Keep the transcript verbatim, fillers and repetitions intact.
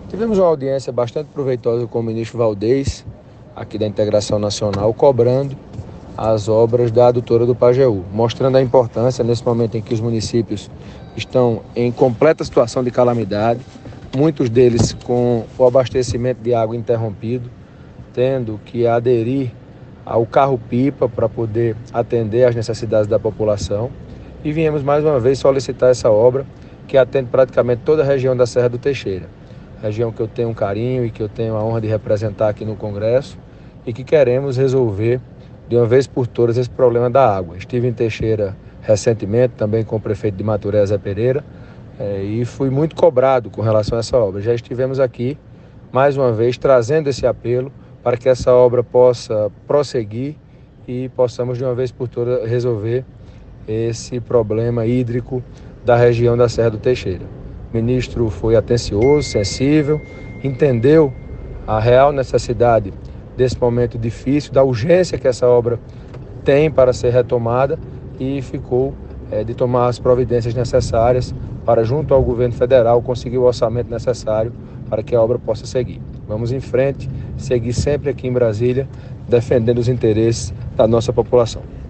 Tivemos uma audiência bastante proveitosa com o ministro Valdez, aqui da Integração Nacional, cobrando as obras da adutora do Pajeú, mostrando a importância nesse momento em que os municípios estão em completa situação de calamidade, muitos deles com o abastecimento de água interrompido, tendo que aderir ao carro-pipa para poder atender às necessidades da população. E viemos mais uma vez solicitar essa obra, que atende praticamente toda a região da Serra do Teixeira, região que eu tenho um carinho e que eu tenho a honra de representar aqui no Congresso, e que queremos resolver de uma vez por todas esse problema da água. Estive em Teixeira recentemente, também com o prefeito de Maturé, Zé Pereira, é, e fui muito cobrado com relação a essa obra. Já estivemos aqui, mais uma vez, trazendo esse apelo para que essa obra possa prosseguir e possamos de uma vez por todas resolver esse problema hídrico da região da Serra do Teixeira. O ministro foi atencioso, sensível, entendeu a real necessidade desse momento difícil, da urgência que essa obra tem para ser retomada e ficou é, de tomar as providências necessárias para, junto ao governo federal, conseguir o orçamento necessário para que a obra possa seguir. Vamos em frente, seguir sempre aqui em Brasília, defendendo os interesses da nossa população.